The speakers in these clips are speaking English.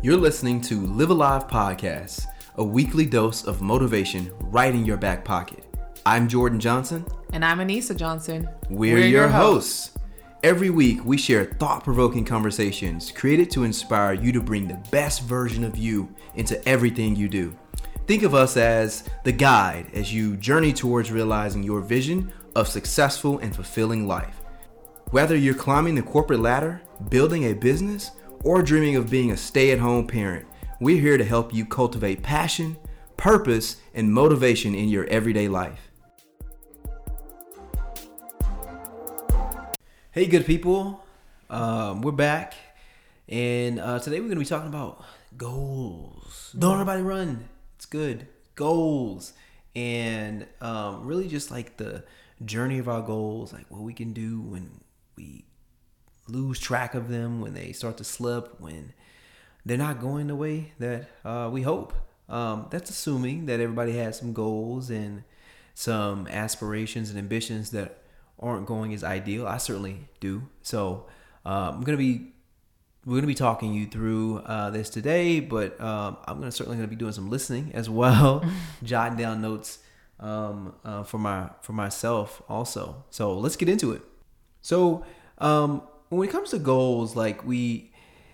You're listening to Live Alive Podcast, a weekly dose of motivation right in your back pocket. I'm Jordan Johnson. And I'm Anissa Johnson. We're your hosts. Every week, we share thought-provoking conversations created to inspire you to bring the best version of you into everything you do. Think of us as the guide as you journey towards realizing your vision of successful and fulfilling life. Whether you're climbing the corporate ladder, building a business, or dreaming of being a stay-at-home parent, we're here to help you cultivate passion, purpose, and motivation in your everyday life. Hey, good people. We're back, and today we're going to be talking about goals. Don't everybody run. It's good. Goals. And really just like the journey of our goals, like what we can do when we lose track of them, when they start to slip, when they're not going the way that we hope. That's assuming that everybody has some goals and some aspirations and ambitions that aren't going as ideal. I certainly do. So we're gonna be talking you through this today, but I'm certainly gonna be doing some listening as well, jotting down notes for myself also. So let's get into it. So when it comes to goals, like we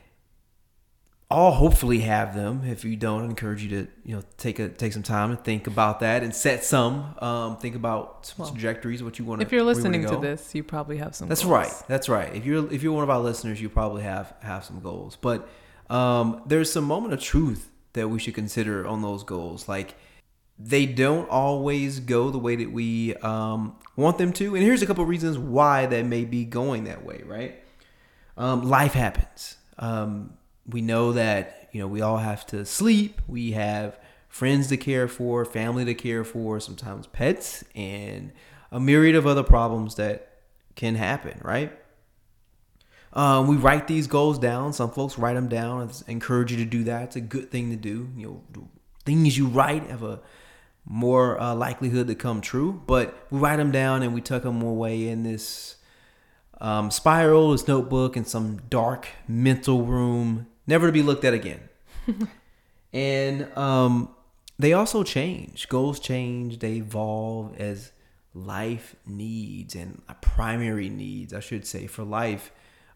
all hopefully have them. If you don't, I encourage you to take some time to think about that and set some. Think about some trajectories, what you want to. If you're listening to this, you probably have some. That's goals. right. That's right. If you're one of our listeners, you probably have some goals. But there's some moment of truth that we should consider on those goals. Like they don't always go the way that we want them to. And here's a couple of reasons why that may be going that way. Right. Life happens. We know that, we all have to sleep. We have friends to care for, family to care for, sometimes pets, and a myriad of other problems that can happen, right? We write these goals down. Some folks write them down. I encourage you to do that. It's a good thing to do. Things you write have a more likelihood to come true. But we write them down and we tuck them away in this spiral, this notebook, in some dark mental room, never to be looked at again. And they also change. Goals change. They evolve as life needs and primary needs, I should say, for life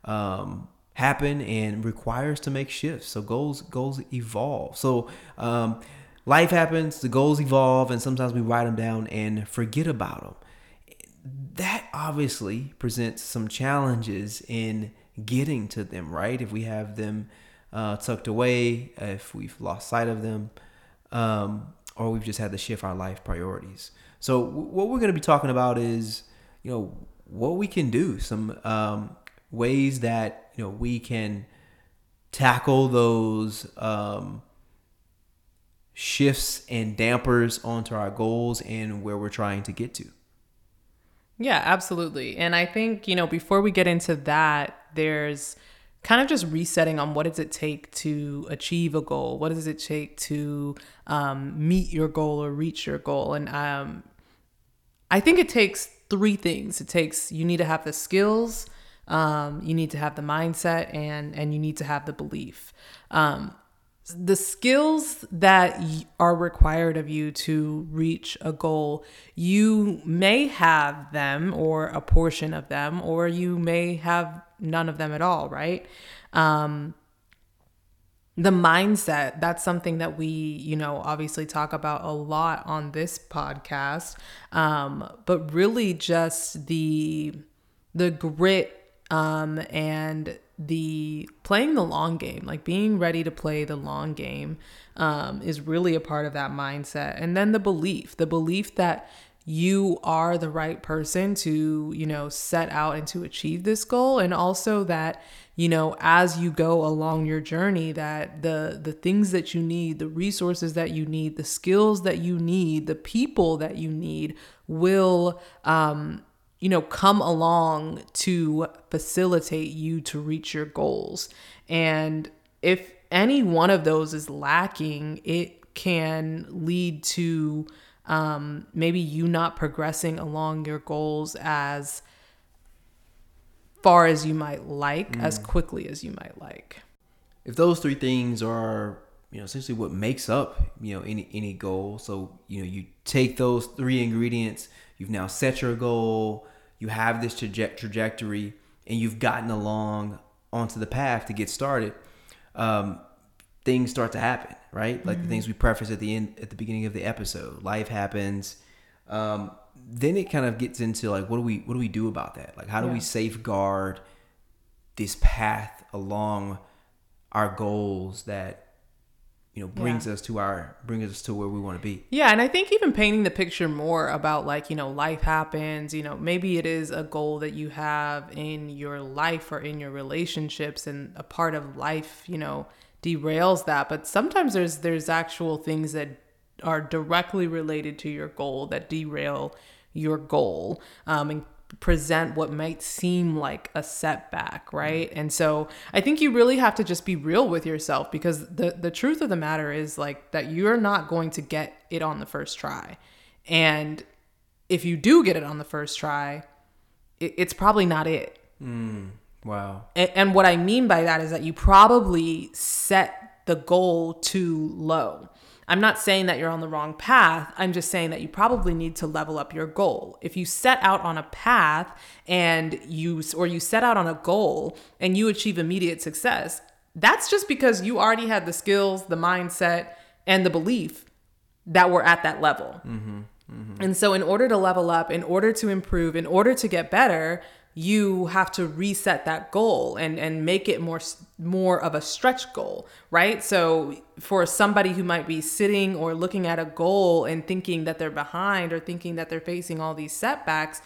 happen and requires to make shifts. So goals evolve. So life happens, the goals evolve, and sometimes we write them down and forget about them. That obviously presents some challenges in getting to them, right? If we have them tucked away, if we've lost sight of them, or we've just had to shift our life priorities. So what we're going to be talking about is, what we can do, some ways that, we can tackle those shifts and dampers onto our goals and where we're trying to get to. Yeah, absolutely. And I think, before we get into that, there's kind of just resetting on what does it take to achieve a goal? What does it take to meet your goal or reach your goal? And I think it takes three things. You need to have the skills, you need to have the mindset, and you need to have the belief. The skills that are required of you to reach a goal, you may have them or a portion of them, or you may have none of them at all, right? The mindset, that's something that we, obviously talk about a lot on this podcast, but really just the grit and the playing the long game, like being ready to play the long game, is really a part of that mindset. And then the belief that you are the right person to, set out and to achieve this goal. And also that, as you go along your journey, that the things that you need, the resources that you need, the skills that you need, the people that you need will, come along to facilitate you to reach your goals. And if any one of those is lacking, it can lead to maybe you not progressing along your goals as far as you might like, as quickly as you might like. if those three things are, essentially what makes up, any goal. So, you take those three ingredients, you've now set your goal, you have this trajectory, and you've gotten along onto the path to get started. Things start to happen, right? Like the things we prefaced at the beginning of the episode. Life happens. Then it kind of gets into like, what do we do about that? Like, how do we safeguard this path along our goals that brings us to where we want to be. Yeah, and I think even painting the picture more about like, life happens, maybe it is a goal that you have in your life or in your relationships, and a part of life, derails that. But sometimes there's actual things that are directly related to your goal that derail your goal, and present what might seem like a setback, right? And so I think you really have to just be real with yourself, because the truth of the matter is like that you're not going to get it on the first try. And if you do get it on the first try, it's probably not it. Wow. And what I mean by that is that you probably set the goal too low. I'm not saying that you're on the wrong path. I'm just saying that you probably need to level up your goal. If you set out on a path and you set out on a goal and you achieve immediate success, that's just because you already had the skills, the mindset, and the belief that were at that level. And so in order to level up, in order to improve, in order to get better, you have to reset that goal and make it more of a stretch goal, right? So for somebody who might be sitting or looking at a goal and thinking that they're behind or thinking that they're facing all these setbacks,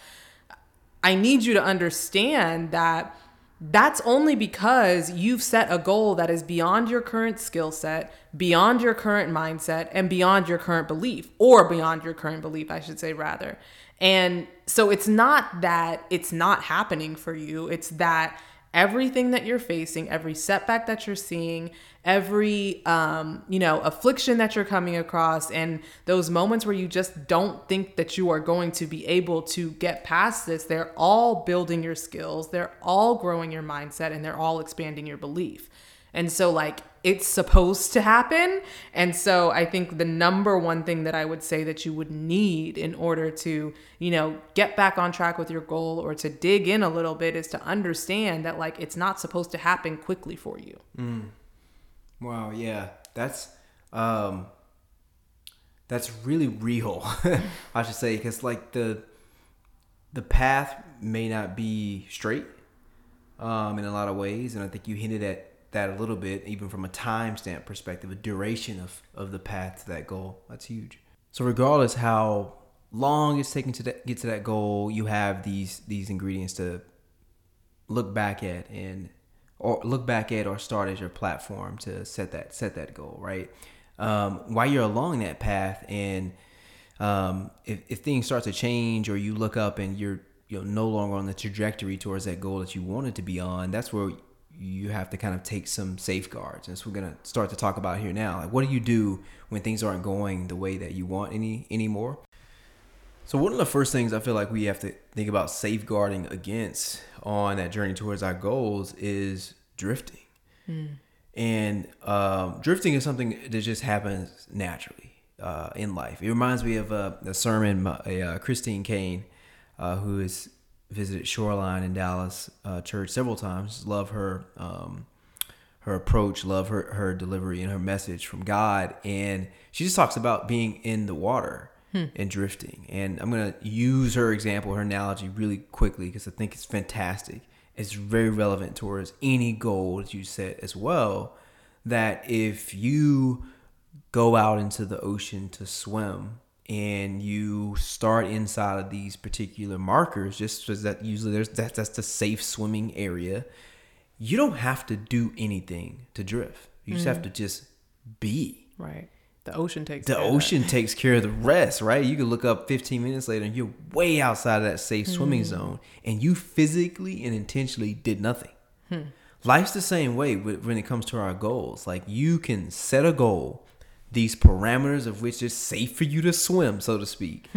I need you to understand that that's only because you've set a goal that is beyond your current skill set, beyond your current mindset, and beyond your current belief, or beyond your current belief, I should say, rather. And so it's not that it's not happening for you. It's that everything that you're facing, every setback that you're seeing, every, affliction that you're coming across, and those moments where you just don't think that you are going to be able to get past this, they're all building your skills. They're all growing your mindset, and they're all expanding your belief. And so like it's supposed to happen. And so I think the number one thing that I would say that you would need in order to, get back on track with your goal or to dig in a little bit is to understand that like it's not supposed to happen quickly for you. Wow. Yeah. That's really real. I should say, because like the path may not be straight in a lot of ways. And I think you hinted at that a little bit, even from a timestamp perspective, a duration of the path to that goal. That's huge. So regardless how long it's taking to get to that goal, you have these ingredients to look back at or start as your platform to set that goal, right? While you're along that path, and if things start to change, or you look up and you're no longer on the trajectory towards that goal that you wanted to be on, that's where you have to kind of take some safeguards. And so we're going to start to talk about here now. Like, what do you do when things aren't going the way that you want anymore? So one of the first things I feel like we have to think about safeguarding against on that journey towards our goals is drifting. And drifting is something that just happens naturally in life. It reminds me of a sermon Christine Kane, who is visited Shoreline in Dallas church several times. Love her approach, love her delivery and her message from God. And she just talks about being in the water and drifting. And I'm going to use her example, her analogy really quickly, because I think it's fantastic. It's very relevant towards any goal that you set as well. That if you go out into the ocean to swim, and you start inside of these particular markers, just because that usually that's the safe swimming area, you don't have to do anything to drift. You just have to just be. Right. The ocean takes care of the rest, right? You can look up 15 minutes later and you're way outside of that safe swimming zone, and you physically and intentionally did nothing. Life's the same way when it comes to our goals. Like, you can set a goal, these parameters of which is safe for you to swim, so to speak.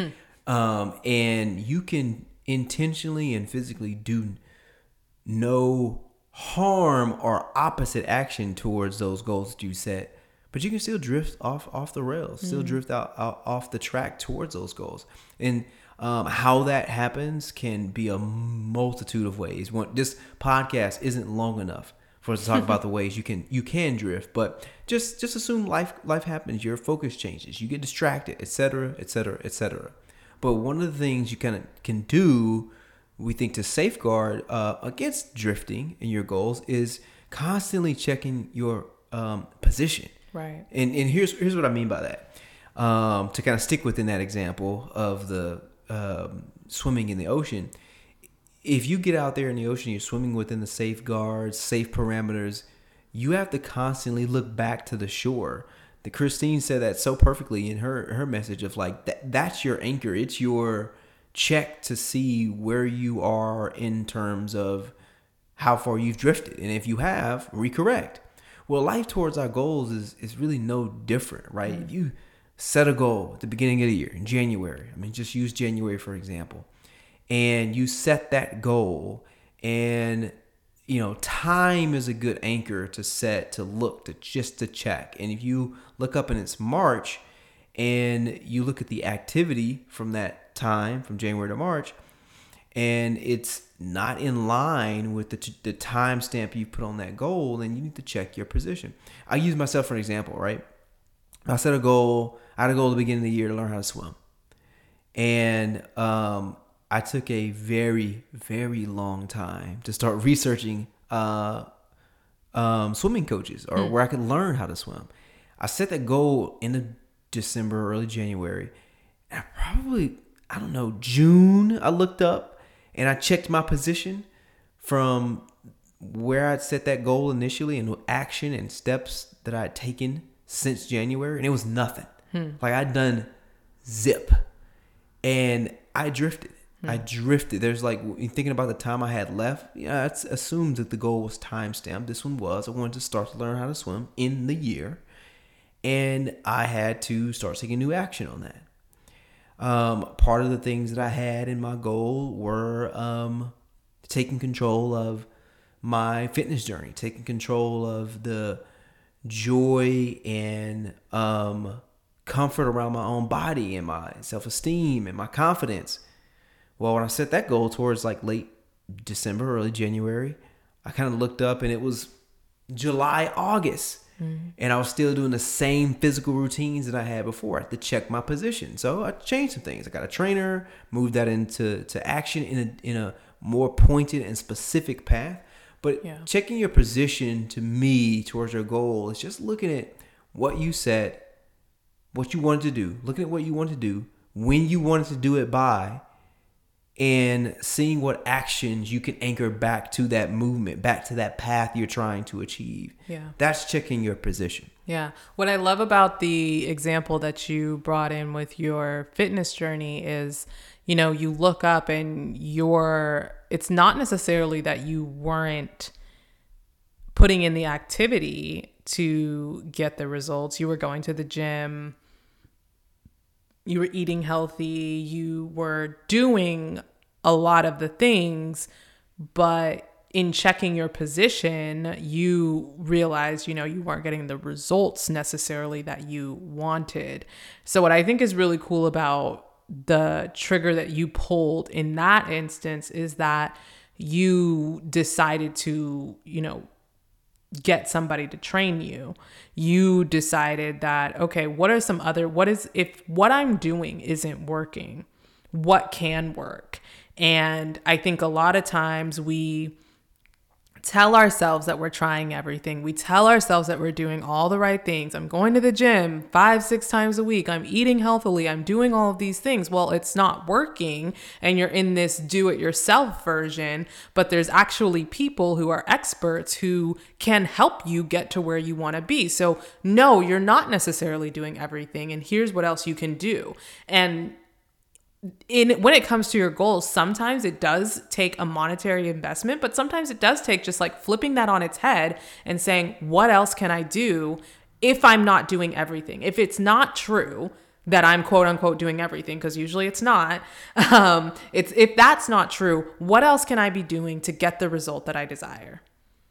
And you can intentionally and physically do no harm or opposite action towards those goals that you set, but you can still drift off the rails, still drift out off the track towards those goals. And how that happens can be a multitude of ways. This podcast isn't long enough for us to talk about the ways you can drift, but just assume life happens. Your focus changes, you get distracted, etc., etc., etc. But one of the things you can do, we think, to safeguard against drifting in your goals is constantly checking your position. Right. And here's what I mean by that. To kind of stick within that example of the swimming in the ocean, if you get out there in the ocean, you're swimming within the safeguards, safe parameters, you have to constantly look back to the shore. The Christine said that so perfectly in her message of like that's your anchor. It's your check to see where you are in terms of how far you've drifted, and if you have, recorrect. Well, life towards our goals is really no different, right? If you set a goal at the beginning of the year in January, I mean, just use January for example, and you set that goal, and time is a good anchor to set, to look, to check. And if you look up and it's March and you look at the activity from that time, from January to March, and it's not in line with the time stamp you put on that goal, then you need to check your position. I use myself for an example, right? I set a goal. I had a goal at the beginning of the year to learn how to swim. And I took a very, very long time to start researching swimming coaches or where I could learn how to swim. I set that goal in December, early January. And June, I looked up and I checked my position from where I'd set that goal initially and action and steps that I had taken since January. And it was nothing. Like I'd done zip. And I drifted. There's thinking about the time I had left. Yeah, it assumes that the goal was time stamped. This one was. I wanted to start to learn how to swim in the year. And I had to start taking new action on that. Part of the things that I had in my goal were taking control of my fitness journey, taking control of the joy and comfort around my own body and my self-esteem and my confidence. Well, when I set that goal towards late December, early January, I kind of looked up and it was July, August. And I was still doing the same physical routines that I had before. I had to check my position. So I changed some things. I got a trainer, moved that into action in a more pointed and specific path. But checking your position, to me, towards your goal is just looking at what you set, what you wanted to do, looking at what you wanted to do, when you wanted to do it by, and seeing what actions you can anchor back to that movement, back to that path you're trying to achieve. Yeah. That's checking your position. Yeah. What I love about the example that you brought in with your fitness journey is, you look up and it's not necessarily that you weren't putting in the activity to get the results. You were going to the gym, you were eating healthy, you were doing a lot of the things, but in checking your position, you realized, you weren't getting the results necessarily that you wanted. So what I think is really cool about the trigger that you pulled in that instance is that you decided to, get somebody to train you. You decided that, okay, if what I'm doing isn't working, what can work? And I think a lot of times we tell ourselves that we're trying everything. We tell ourselves that we're doing all the right things. I'm going to the gym 5-6 times a week. I'm eating healthily. I'm doing all of these things. Well, it's not working and you're in this do-it-yourself version, but there's actually people who are experts who can help you get to where you want to be. So no, you're not necessarily doing everything. And here's what else you can do. And when it comes to your goals, sometimes it does take a monetary investment, but sometimes it does take just flipping that on its head and saying, what else can I do if I'm not doing everything? If it's not true that I'm quote unquote doing everything, because usually it's not, if that's not true, what else can I be doing to get the result that I desire?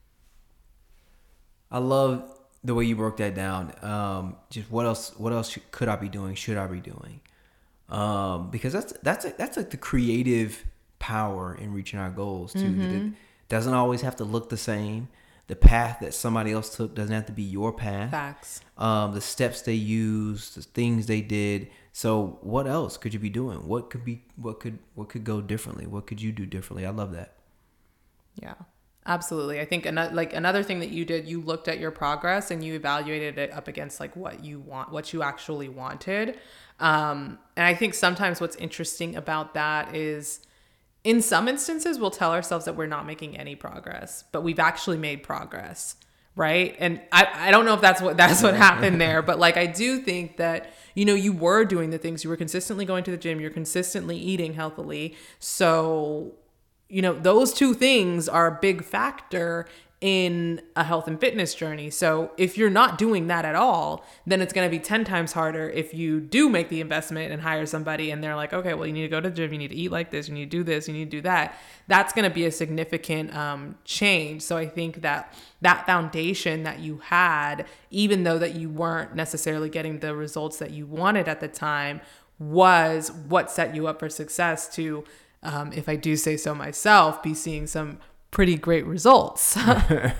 I love the way you broke that down. Just what else could I be doing? Should I be doing? Because that's like the creative power in reaching our goals too. That it doesn't always have to look the same. The path that somebody else took doesn't have to be your path. Facts. The steps they used, the things they did. So what else could you be doing? What could go differently? What could you do differently? I love that. Yeah, absolutely. I think another thing that you did, you looked at your progress and you evaluated it up against like what you actually wanted. And I think sometimes what's interesting about that is in some instances, we'll tell ourselves that we're not making any progress, but we've actually made progress. Right. And I don't know if that's what happened there, but like, I do think that, you were doing the things, you were consistently going to the gym, you're consistently eating healthily. So, those two things are a big factor in a health and fitness journey. So if you're not doing that at all, then it's going to be 10 times harder if you do make the investment and hire somebody and they're like, okay, well, you need to go to the gym, you need to eat like this, you need to do this, you need to do that. That's going to be a significant change. So I think that foundation that you had, even though that you weren't necessarily getting the results that you wanted at the time, was what set you up for success to, if I do say so myself, be seeing some pretty great results. No,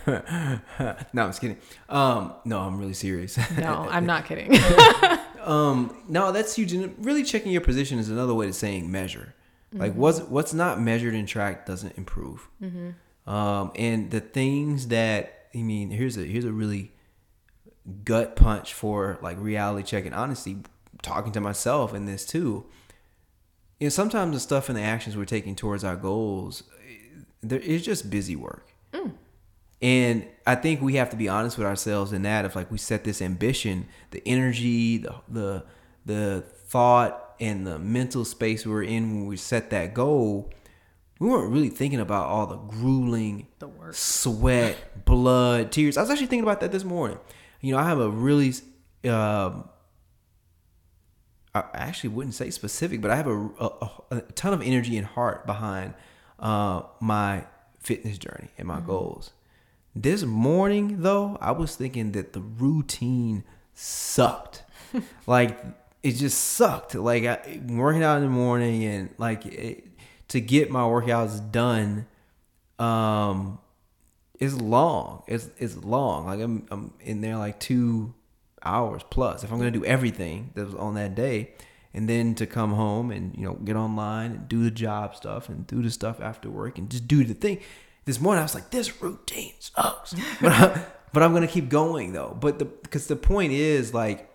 I'm just kidding. No, I'm really serious. No, I'm not kidding. No, that's huge. And really checking your position is another way to saying measure. Like what's not measured and tracked doesn't improve. And the things that, here's a really gut punch for like reality check and honesty, talking to myself in this too. Sometimes the stuff and the actions we're taking towards our goals, it's just busy work. And I think we have to be honest with ourselves in that if like we set this ambition, the energy, the thought and the mental space we were in when we set that goal, we weren't really thinking about all the grueling sweat, blood, tears. I was actually thinking about that this morning. I have a really, I actually wouldn't say specific, but I have a ton of energy and heart behind my fitness journey and my goals. This morning, though, I was thinking that the routine sucked. Like, it just sucked. Like, working out in the morning and, to get my workouts done is long. It's long. Like, I'm in there, 2 hours plus if I'm going to do everything that was on that day. And then to come home and, get online and do the job stuff and do the stuff after work and just do the thing. This morning I was like, this routine sucks. But I'm going to keep going though. Because the point is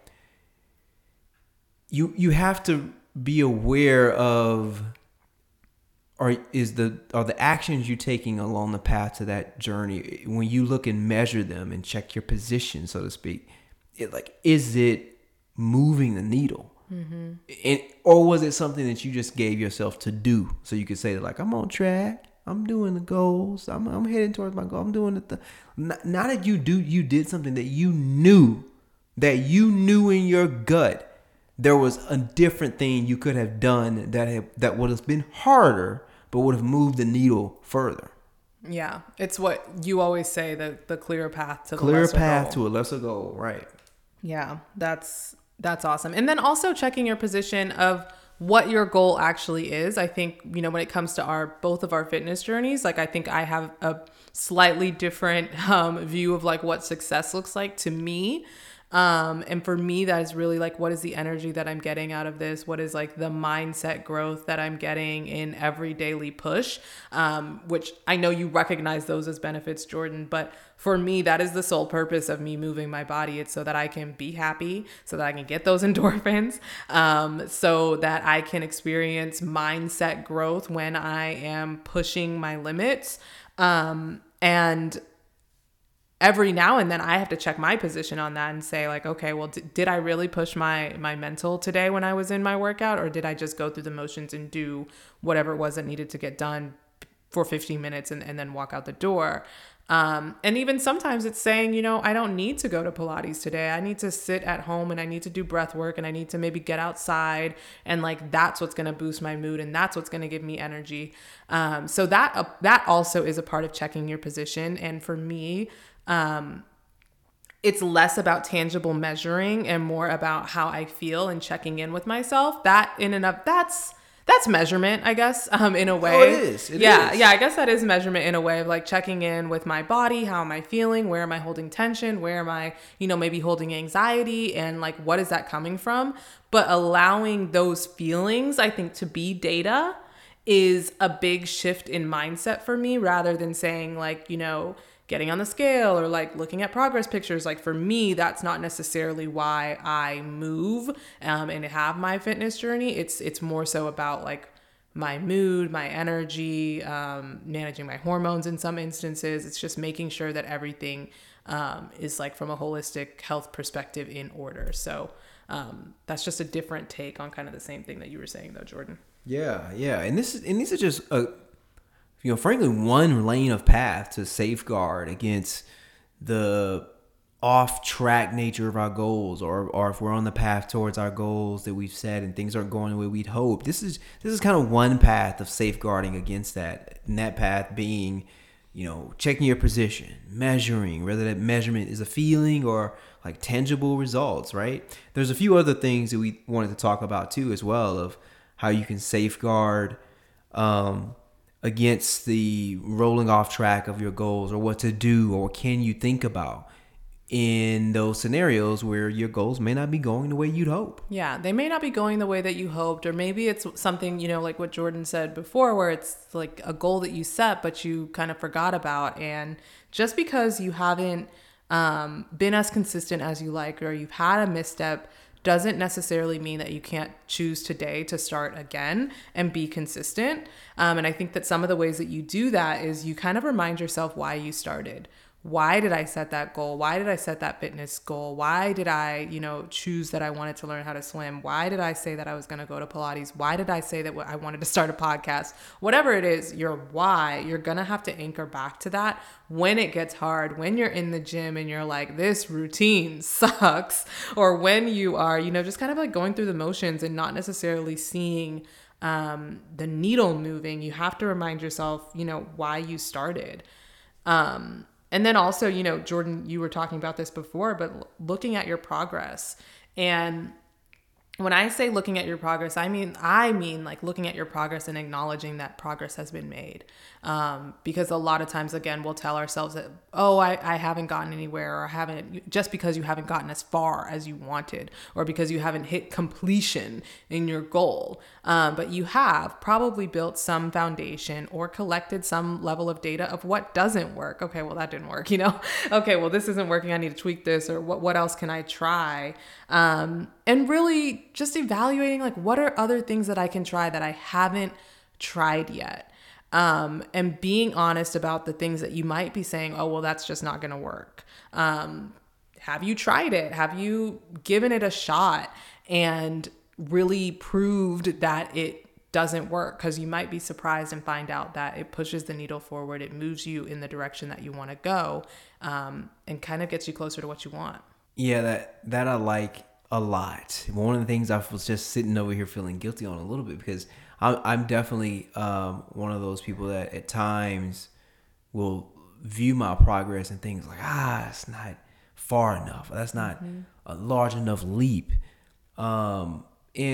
you have to be aware of are the actions you're taking along the path to that journey. When you look and measure them and check your position, so to speak, is it moving the needle? Or was it something that you just gave yourself to do so you could say that I'm on track, I'm doing the goals, I'm heading towards my goal, I'm doing the not that you did something that you knew in your gut there was a different thing you could have done that would have been harder but would have moved the needle further. Yeah, it's what you always say, the clear path to a lesser goal, right? Yeah, that's awesome. And then also checking your position of what your goal actually is. I think, when it comes to both of our fitness journeys, I think I have a slightly different view of what success looks like to me. And for me, that is really what is the energy that I'm getting out of this? What is the mindset growth that I'm getting in every daily push? Which I know you recognize those as benefits, Jordan, but for me, that is the sole purpose of me moving my body. It's so that I can be happy, so that I can get those endorphins, so that I can experience mindset growth when I am pushing my limits. And every now and then I have to check my position on that and say okay, well, did I really push my mental today when I was in my workout, or did I just go through the motions and do whatever it was that needed to get done for 15 minutes and then walk out the door? And even sometimes it's saying, I don't need to go to Pilates today. I need to sit at home and I need to do breath work and I need to maybe get outside. And that's what's going to boost my mood. And that's what's going to give me energy. So that also is a part of checking your position. And for me, it's less about tangible measuring and more about how I feel and checking in with myself. That in and of that's measurement, I guess, in a way. Oh, it is. Yeah, I guess that is measurement in a way of like checking in with my body. How am I feeling? Where am I holding tension? Where am I, maybe holding anxiety? And like, what is that coming from? But allowing those feelings, I think, to be data is a big shift in mindset for me, rather than saying like, getting on the scale or like looking at progress pictures. Like for me, that's not necessarily why I move and have my fitness journey. It's more so about like my mood, my energy, managing my hormones in some instances. It's just making sure that everything is like from a holistic health perspective in order. So that's just a different take on kind of the same thing that you were saying though, Jordan. Yeah. And these are just frankly, one lane of path to safeguard against the off-track nature of our goals, or if we're on the path towards our goals that we've set and things aren't going the way we'd hope. This is kind of one path of safeguarding against that, and that path being, checking your position, measuring, whether that measurement is a feeling or like tangible results, right? There's a few other things that we wanted to talk about too as well, of how you can safeguard against the rolling off track of your goals, or what to do, or can you think about in those scenarios where your goals may not be going the way you'd hope. Yeah, they may not be going the way that you hoped, or maybe it's something, like what Jordan said before, where it's like a goal that you set, but you kind of forgot about. And just because you haven't been as consistent as you like, or you've had a misstep, doesn't necessarily mean that you can't choose today to start again and be consistent. And I think that some of the ways that you do that is you kind of remind yourself why you started. Why did I set that goal? Why did I set that fitness goal? Why did I, choose that I wanted to learn how to swim? Why did I say that I was going to go to Pilates? Why did I say that I wanted to start a podcast? Whatever it is, your why, you're going to have to anchor back to that when it gets hard, when you're in the gym and you're like, this routine sucks, or when you are, just kind of like going through the motions and not necessarily seeing the needle moving. You have to remind yourself, why you started. And then also, Jordan, you were talking about this before, but looking at your progress. And when I say looking at your progress, I mean like looking at your progress and acknowledging that progress has been made. Because a lot of times, again, we'll tell ourselves that, I haven't gotten anywhere, or haven't, just because you haven't gotten as far as you wanted, or because you haven't hit completion in your goal. But you have probably built some foundation or collected some level of data of what doesn't work. Okay, well, that didn't work, Okay, well, this isn't working. I need to tweak this, or what else can I try? And really just evaluating like, what are other things that I can try that I haven't tried yet? And being honest about the things that you might be saying, oh, well, that's just not going to work. Have you tried it? Have you given it a shot and really proved that it doesn't work? Because you might be surprised and find out that it pushes the needle forward. It moves you in the direction that you want to go, and kind of gets you closer to what you want. Yeah, that I like a lot. One of the things I was just sitting over here feeling guilty on a little bit, because I'm definitely one of those people that at times will view my progress and things like, it's not far enough. That's not a large enough leap. And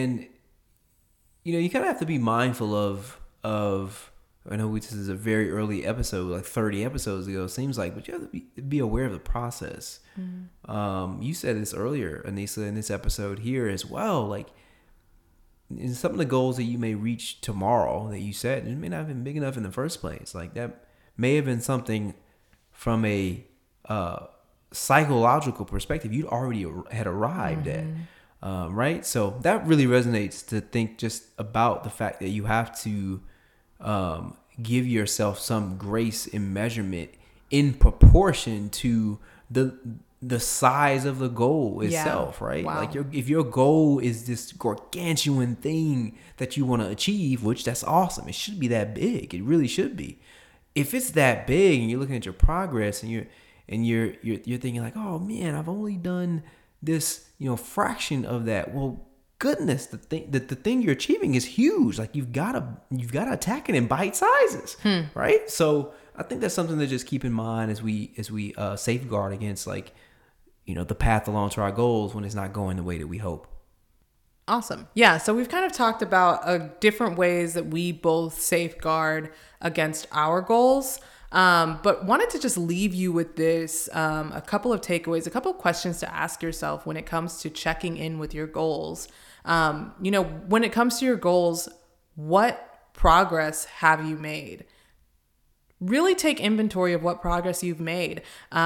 you kind of have to be mindful of. I know this is a very early episode, like 30 episodes ago, it seems like, but you have to be aware of the process. You said this earlier, Anissa, in this episode here as well. Like, in some of the goals that you may reach tomorrow that you set, it may not have been big enough in the first place. Like, that may have been something from a psychological perspective you'd already had arrived at. Right? So that really resonates, to think just about the fact that you have to give yourself some grace in measurement in proportion to the size of the goal itself, right? Wow. Like if your goal is this gargantuan thing that you want to achieve, which that's awesome. It should be that big. It really should be. If it's that big and you're looking at your progress and you're thinking like, oh man, I've only done this, fraction of that. Well, goodness, the thing you're achieving is huge. Like you've got to attack it in bite sizes, right? So I think that's something to just keep in mind as we safeguard against, like, the path along to our goals when it's not going the way that we hope. Awesome. Yeah. So we've kind of talked about different ways that we both safeguard against our goals. But wanted to just leave you with this, a couple of takeaways, a couple of questions to ask yourself when it comes to checking in with your goals. When it comes to your goals, what progress have you made? Really take inventory of what progress you've made.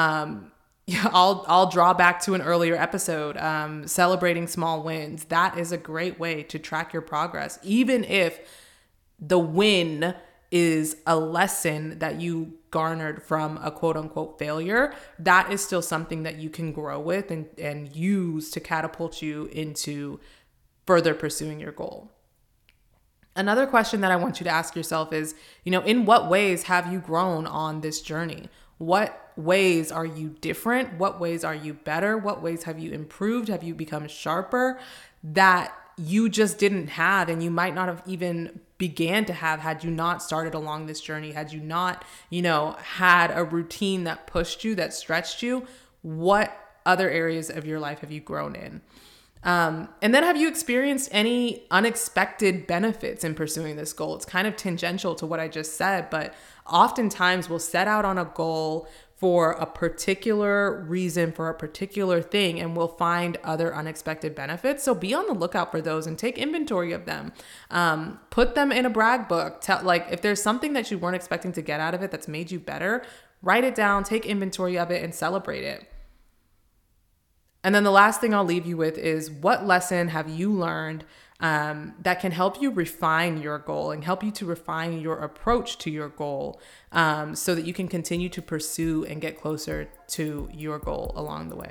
I'll draw back to an earlier episode, celebrating small wins. That is a great way to track your progress. Even if the win is a lesson that you garnered from a quote unquote failure, that is still something that you can grow with and use to catapult you into further pursuing your goal. Another question that I want you to ask yourself is, in what ways have you grown on this journey? What ways are you different? What ways are you better? What ways have you improved? Have you become sharper that you just didn't have, and you might not have even began to have had you not started along this journey, had you not, had a routine that pushed you, that stretched you? What other areas of your life have you grown in? And then have you experienced any unexpected benefits in pursuing this goal? It's kind of tangential to what I just said, but oftentimes we'll set out on a goal for a particular reason, for a particular thing, and we'll find other unexpected benefits. So be on the lookout for those and take inventory of them. Put them in a brag book. If there's something that you weren't expecting to get out of it that's made you better, write it down, take inventory of it, and celebrate it. And then the last thing I'll leave you with is, what lesson have you learned that can help you refine your goal and help you to refine your approach to your goal, so that you can continue to pursue and get closer to your goal along the way.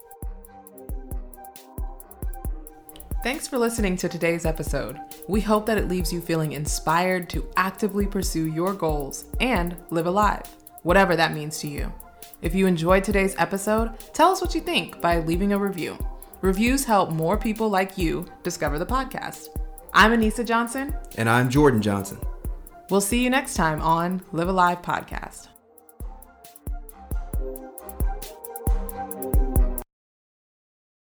Thanks for listening to today's episode. We hope that it leaves you feeling inspired to actively pursue your goals and live alive, whatever that means to you. If you enjoyed today's episode, tell us what you think by leaving a review. Reviews help more people like you discover the podcast. I'm Anissa Johnson. And I'm Jordan Johnson. We'll see you next time on Live Alive Podcast.